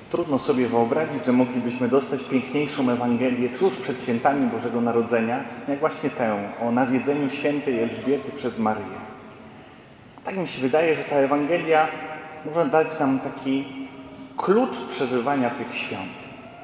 Trudno sobie wyobrazić, że moglibyśmy dostać piękniejszą Ewangelię tuż przed świętami Bożego Narodzenia, jak właśnie tę o nawiedzeniu świętej Elżbiety przez Maryję. Tak mi się wydaje, że ta Ewangelia może dać nam taki klucz przeżywania tych świąt.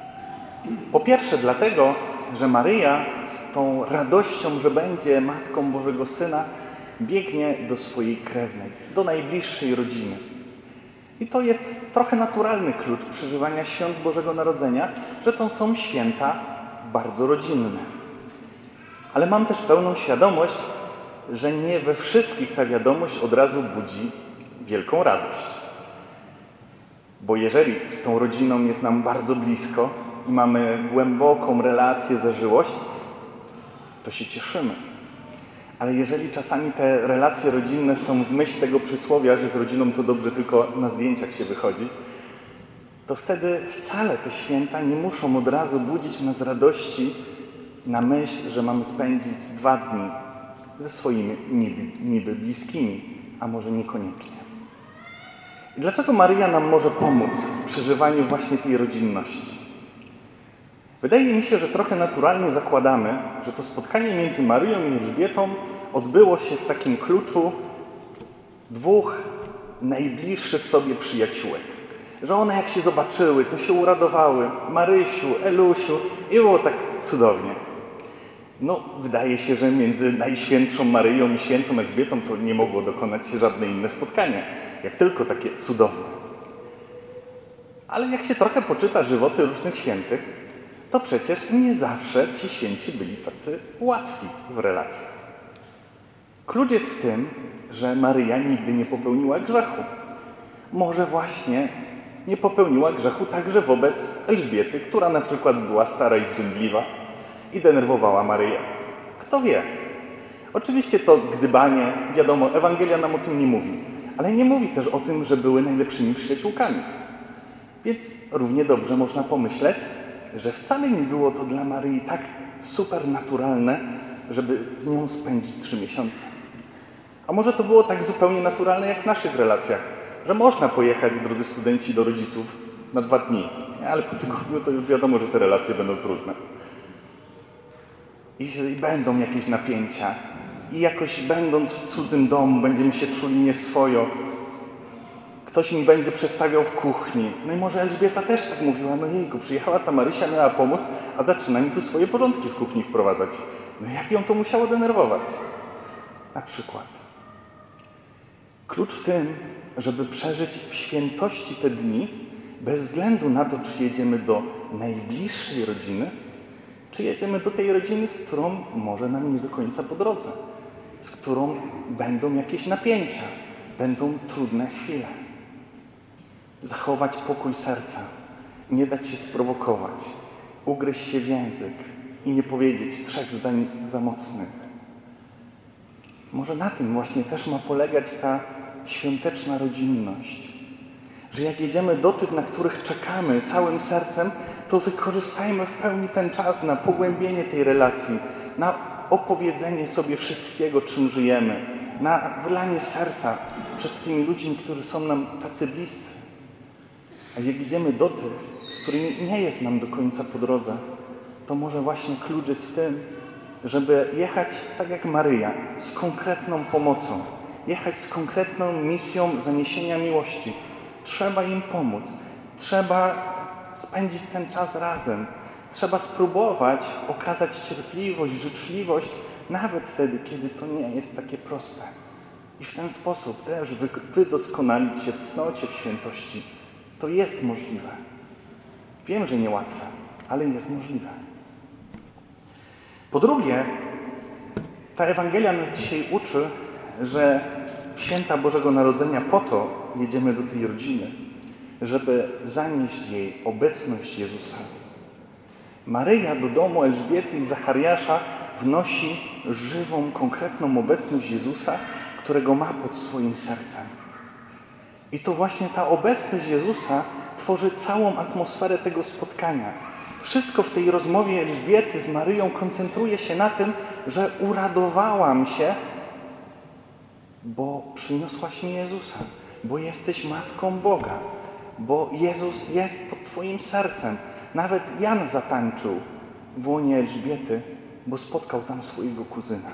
Po pierwsze dlatego, że Maryja z tą radością, że będzie Matką Bożego Syna, biegnie do swojej krewnej, do najbliższej rodziny. I to jest trochę naturalny klucz przeżywania świąt Bożego Narodzenia, że to są święta bardzo rodzinne. Ale mam też pełną świadomość, że nie we wszystkich ta wiadomość od razu budzi wielką radość. Bo jeżeli z tą rodziną jest nam bardzo blisko i mamy głęboką relację, zażyłość, to się cieszymy. Ale jeżeli czasami te relacje rodzinne są w myśl tego przysłowia, że z rodziną to dobrze tylko na zdjęciach się wychodzi, to wtedy wcale te święta nie muszą od razu budzić w nas radości na myśl, że mamy spędzić 2 dni ze swoimi niby bliskimi, a może niekoniecznie. I dlaczego Maryja nam może pomóc w przeżywaniu właśnie tej rodzinności? Wydaje mi się, że trochę naturalnie zakładamy, że to spotkanie między Maryją i Elżbietą odbyło się w takim kluczu 2 najbliższych sobie przyjaciółek. Że one jak się zobaczyły, to się uradowały. Marysiu, Elusiu i było tak cudownie. No, wydaje się, że między Najświętszą Maryją i Świętą Elżbietą to nie mogło dokonać się żadne inne spotkanie, jak tylko takie cudowne. Ale jak się trochę poczyta żywoty różnych świętych, to przecież nie zawsze ci święci byli tacy łatwi w relacjach. Klucz jest w tym, że Maryja nigdy nie popełniła grzechu. Może właśnie nie popełniła grzechu także wobec Elżbiety, która na przykład była stara i zrzędliwa i denerwowała Maryję. Kto wie? Oczywiście to gdybanie, wiadomo, Ewangelia nam o tym nie mówi, ale nie mówi też o tym, że były najlepszymi przyjaciółkami. Więc równie dobrze można pomyśleć, że wcale nie było to dla Maryi tak super naturalne, żeby z nią spędzić 3 miesiące. A może to było tak zupełnie naturalne jak w naszych relacjach, że można pojechać, drodzy studenci, do rodziców na 2 dni, ale po tygodniu to już wiadomo, że te relacje będą trudne. I będą jakieś napięcia. I jakoś będąc w cudzym domu będziemy się czuli nieswojo. Ktoś mi będzie przestawiał w kuchni. No i może Elżbieta też tak mówiła, no jejku, przyjechała ta Marysia, miała pomóc, a zaczyna mi tu swoje porządki w kuchni wprowadzać. No jak ją to musiało denerwować? Na przykład. Klucz w tym, żeby przeżyć w świętości te dni, bez względu na to, czy jedziemy do najbliższej rodziny, czy jedziemy do tej rodziny, z którą może nam nie do końca po drodze, z którą będą jakieś napięcia, będą trudne chwile. Zachować pokój serca, nie dać się sprowokować, ugryźć się w język i nie powiedzieć 3 zdań za mocnych. Może na tym właśnie też ma polegać ta świąteczna rodzinność. Że jak jedziemy do tych, na których czekamy całym sercem, to wykorzystajmy w pełni ten czas na pogłębienie tej relacji, na opowiedzenie sobie wszystkiego, czym żyjemy, na wylanie serca przed tymi ludźmi, którzy są nam tacy bliscy. A jak idziemy do tych, z którymi nie jest nam do końca po drodze, to może właśnie klucz jest w tym, żeby jechać tak jak Maryja, z konkretną pomocą, jechać z konkretną misją zaniesienia miłości. Trzeba im pomóc, trzeba spędzić ten czas razem, trzeba spróbować okazać cierpliwość, życzliwość, nawet wtedy, kiedy to nie jest takie proste. I w ten sposób też wydoskonalić się w cnocie, w świętości. To jest możliwe. Wiem, że niełatwe, ale jest możliwe. Po drugie, ta Ewangelia nas dzisiaj uczy, że w święta Bożego Narodzenia po to jedziemy do tej rodziny, żeby zanieść jej obecność Jezusa. Maryja do domu Elżbiety i Zachariasza wnosi żywą, konkretną obecność Jezusa, którego ma pod swoim sercem. I to właśnie ta obecność Jezusa tworzy całą atmosferę tego spotkania. Wszystko w tej rozmowie Elżbiety z Maryją koncentruje się na tym, że uradowałam się, bo przyniosłaś mi Jezusa, bo jesteś Matką Boga, bo Jezus jest pod twoim sercem. Nawet Jan zatańczył w łonie Elżbiety, bo spotkał tam swojego kuzyna.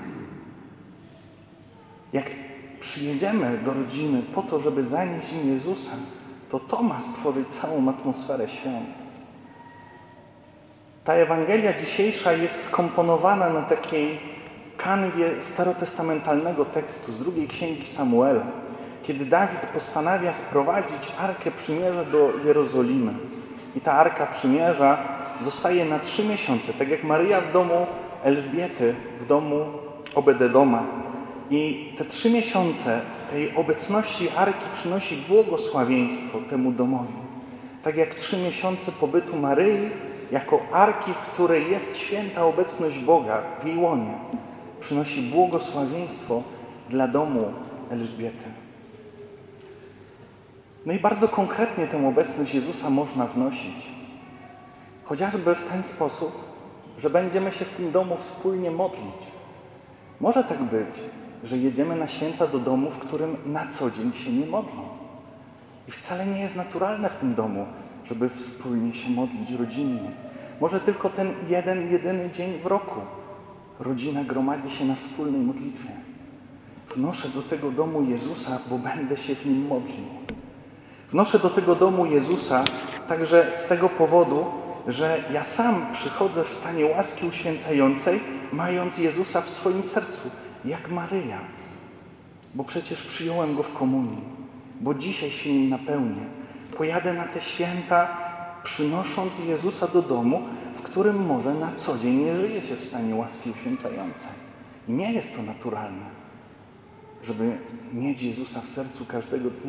Jak przyjedziemy do rodziny po to, żeby zanieść im Jezusa, to ma stworzyć całą atmosferę świąt. Ta Ewangelia dzisiejsza jest skomponowana na takiej kanwie starotestamentalnego tekstu z drugiej księgi Samuela, kiedy Dawid postanawia sprowadzić Arkę Przymierza do Jerozolimy. I ta Arka Przymierza zostaje na 3 miesiące, tak jak Maryja w domu Elżbiety, w domu Obededoma. I te 3 miesiące tej obecności Arki przynosi błogosławieństwo temu domowi. Tak jak 3 miesiące pobytu Maryi jako Arki, w której jest święta obecność Boga w jej łonie, przynosi błogosławieństwo dla domu Elżbiety. No i bardzo konkretnie tę obecność Jezusa można wnosić. Chociażby w ten sposób, że będziemy się w tym domu wspólnie modlić. Może tak być, że jedziemy na święta do domu, w którym na co dzień się nie modlą. I wcale nie jest naturalne w tym domu, żeby wspólnie się modlić rodzinnie. Może tylko ten jedyny dzień w roku rodzina gromadzi się na wspólnej modlitwie. Wnoszę do tego domu Jezusa, bo będę się w nim modlił. Wnoszę do tego domu Jezusa także z tego powodu, że ja sam przychodzę w stanie łaski uświęcającej, mając Jezusa w swoim sercu, jak Maryja. Bo przecież przyjąłem Go w komunii, bo dzisiaj się Nim napełnię. Pojadę na te święta, przynosząc Jezusa do domu, w którym może na co dzień nie żyje się w stanie łaski uświęcającej. I nie jest to naturalne, żeby mieć Jezusa w sercu każdego dnia.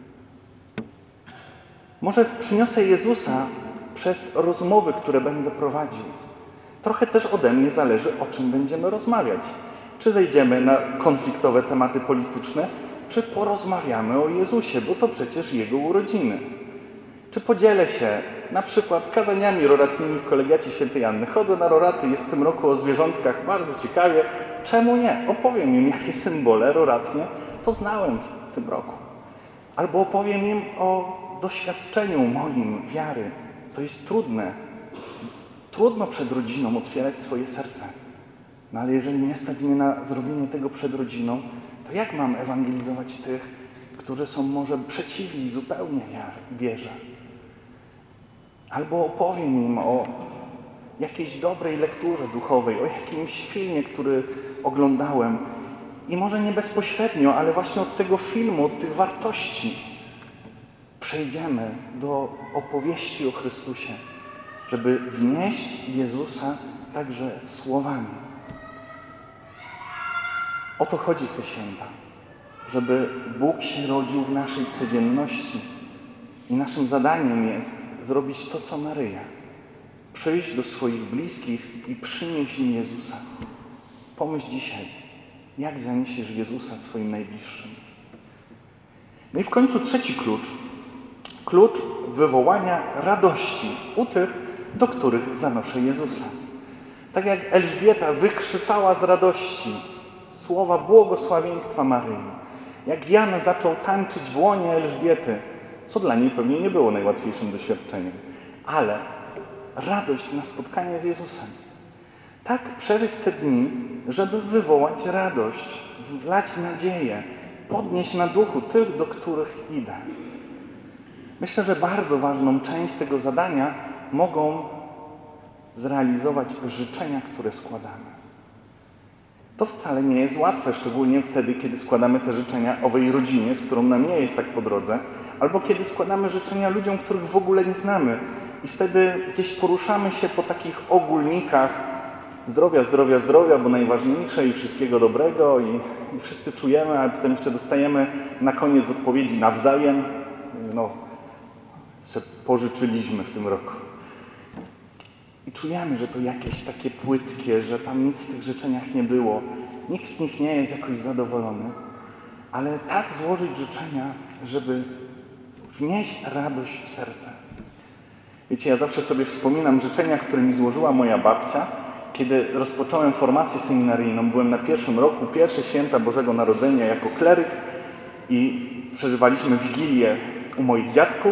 Może przyniosę Jezusa przez rozmowy, które będę prowadził. Trochę też ode mnie zależy, o czym będziemy rozmawiać. Czy zejdziemy na konfliktowe tematy polityczne, czy porozmawiamy o Jezusie, bo to przecież Jego urodziny. Czy podzielę się na przykład kazaniami roratnimi w kolegiacie Świętej Anny. Chodzę na roraty, jest w tym roku o zwierzątkach, bardzo ciekawie. Czemu nie? Opowiem im, jakie symbole roratnie poznałem w tym roku. Albo opowiem im o doświadczeniu moim wiary. To jest trudne. Trudno przed rodziną otwierać swoje serce. No ale jeżeli nie stać mnie na zrobienie tego przed rodziną, to jak mam ewangelizować tych, którzy są może przeciwni zupełnie wierze? Albo opowiem im o jakiejś dobrej lekturze duchowej, o jakimś filmie, który oglądałem. I może nie bezpośrednio, ale właśnie od tego filmu, od tych wartości przejdziemy do opowieści o Chrystusie, żeby wnieść Jezusa także słowami. O to chodzi w te święta, żeby Bóg się rodził w naszej codzienności i naszym zadaniem jest zrobić to, co Maryja. Przyjść do swoich bliskich i przynieść im Jezusa. Pomyśl dzisiaj, jak zaniesiesz Jezusa swoim najbliższym. No i w końcu trzeci klucz. Klucz wywołania radości u tych, do których zanoszę Jezusa. Tak jak Elżbieta wykrzyczała z radości słowa błogosławieństwa Maryi. Jak Jan zaczął tańczyć w łonie Elżbiety, co dla niej pewnie nie było najłatwiejszym doświadczeniem. Ale radość na spotkanie z Jezusem. Tak przeżyć te dni, żeby wywołać radość, wlać nadzieję, podnieść na duchu tych, do których idę. Myślę, że bardzo ważną część tego zadania mogą zrealizować życzenia, które składamy. To wcale nie jest łatwe, szczególnie wtedy, kiedy składamy te życzenia owej rodzinie, z którą nam nie jest tak po drodze, albo kiedy składamy życzenia ludziom, których w ogóle nie znamy. I wtedy gdzieś poruszamy się po takich ogólnikach zdrowia, zdrowia, zdrowia, bo najważniejsze i wszystkiego dobrego i wszyscy czujemy, a potem jeszcze dostajemy na koniec odpowiedzi nawzajem. No, że pożyczyliśmy w tym roku. I czujemy, że to jakieś takie płytkie, że tam nic w tych życzeniach nie było. Nikt z nich nie jest jakoś zadowolony. Ale tak złożyć życzenia, żeby wnieść radość w serce. Wiecie, ja zawsze sobie wspominam życzenia, które mi złożyła moja babcia, kiedy rozpocząłem formację seminaryjną. Byłem na pierwszym roku, pierwsze święta Bożego Narodzenia jako kleryk i przeżywaliśmy Wigilię u moich dziadków.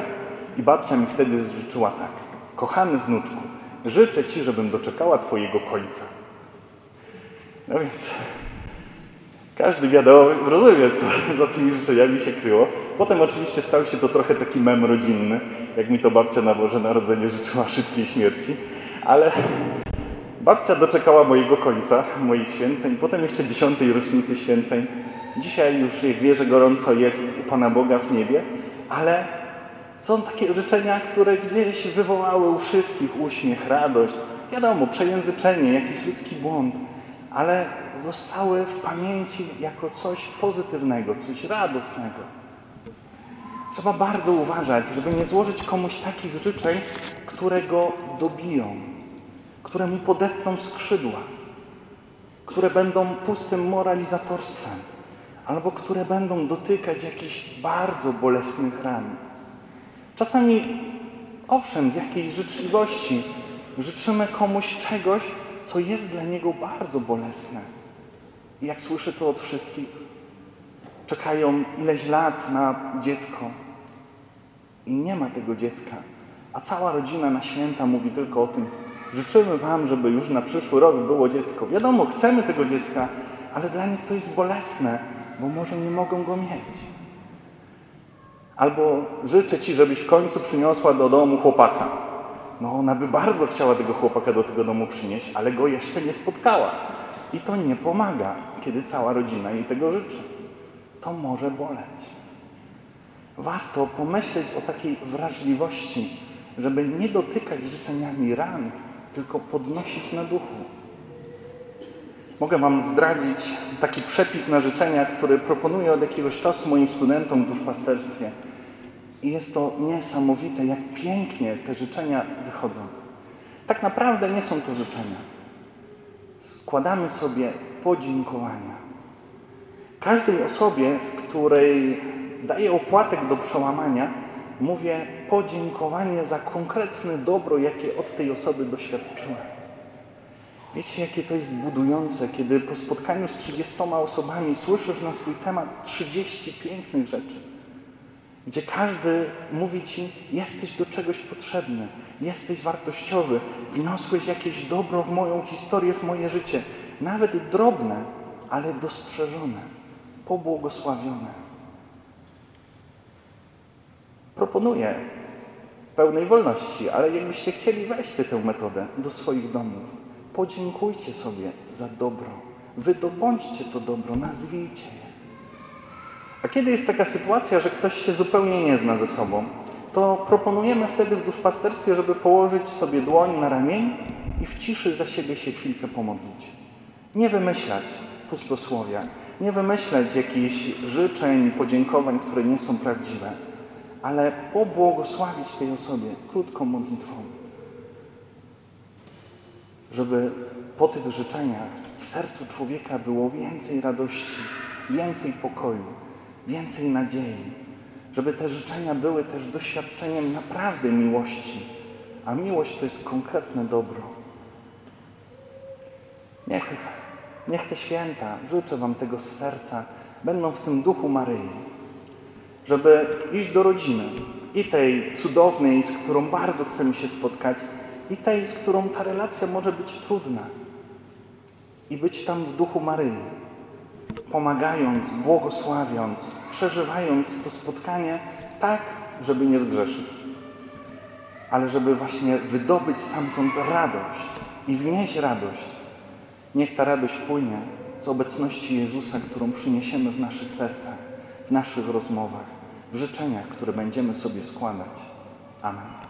I babcia mi wtedy życzyła tak: kochany wnuczku, życzę Ci, żebym doczekała Twojego końca. No więc każdy wiadomo, rozumie, co za tymi życzeniami się kryło. Potem oczywiście stał się to trochę taki mem rodzinny, jak mi to babcia na Boże Narodzenie życzyła szybkiej śmierci, ale babcia doczekała mojego końca, moich święceń, potem jeszcze 10. rocznicy święceń. Dzisiaj już, jak wierzę, gorąco jest u Pana Boga w niebie, ale są takie życzenia, które gdzieś wywołały u wszystkich uśmiech, radość, wiadomo, przejęzyczenie, jakiś ludzki błąd, ale zostały w pamięci jako coś pozytywnego, coś radosnego. Trzeba bardzo uważać, żeby nie złożyć komuś takich życzeń, które go dobiją, które mu podetną skrzydła, które będą pustym moralizatorstwem, albo które będą dotykać jakichś bardzo bolesnych ran. Czasami, owszem, z jakiejś życzliwości życzymy komuś czegoś, co jest dla niego bardzo bolesne. I jak słyszę to od wszystkich, czekają ileś lat na dziecko i nie ma tego dziecka, a cała rodzina na święta mówi tylko o tym: życzymy Wam, żeby już na przyszły rok było dziecko. Wiadomo, chcemy tego dziecka, ale dla nich to jest bolesne, bo może nie mogą go mieć. Albo życzę Ci, żebyś w końcu przyniosła do domu chłopaka. No ona by bardzo chciała tego chłopaka do tego domu przynieść, ale go jeszcze nie spotkała. I to nie pomaga, kiedy cała rodzina jej tego życzy. To może boleć. Warto pomyśleć o takiej wrażliwości, żeby nie dotykać życzeniami ran, tylko podnosić na duchu. Mogę Wam zdradzić taki przepis na życzenia, który proponuję od jakiegoś czasu moim studentom w duszpasterstwie. I jest to niesamowite, jak pięknie te życzenia wychodzą. Tak naprawdę nie są to życzenia. Składamy sobie podziękowania. Każdej osobie, z której daję opłatek do przełamania, mówię podziękowanie za konkretne dobro, jakie od tej osoby doświadczyłem. Wiecie, jakie to jest budujące, kiedy po spotkaniu z 30 osobami słyszysz na swój temat 30 pięknych rzeczy, gdzie każdy mówi Ci: jesteś do czegoś potrzebny, jesteś wartościowy, wniosłeś jakieś dobro w moją historię, w moje życie, nawet drobne, ale dostrzeżone, pobłogosławione. Proponuję pełnej wolności, ale jakbyście chcieli, weźcie tę metodę do swoich domów. Podziękujcie sobie za dobro. Wydobądźcie to dobro, nazwijcie je. A kiedy jest taka sytuacja, że ktoś się zupełnie nie zna ze sobą, to proponujemy wtedy w duszpasterstwie, żeby położyć sobie dłoń na ramieniu i w ciszy za siebie się chwilkę pomodlić. Nie wymyślać pustosłowia, nie wymyślać jakichś życzeń, podziękowań, które nie są prawdziwe, ale pobłogosławić tej osobie krótką modlitwą. Żeby po tych życzeniach w sercu człowieka było więcej radości, więcej pokoju, więcej nadziei. Żeby te życzenia były też doświadczeniem naprawdę miłości, a miłość to jest konkretne dobro. Niech te święta, życzę Wam tego z serca, będą w tym duchu Maryi. Żeby iść do rodziny, i tej cudownej, z którą bardzo chcemy się spotkać, i tej, z którą ta relacja może być trudna. I być tam w duchu Maryi, pomagając, błogosławiąc, przeżywając to spotkanie tak, żeby nie zgrzeszyć. Ale żeby właśnie wydobyć stamtąd radość i wnieść radość. Niech ta radość płynie z obecności Jezusa, którą przyniesiemy w naszych sercach, w naszych rozmowach, w życzeniach, które będziemy sobie składać. Amen.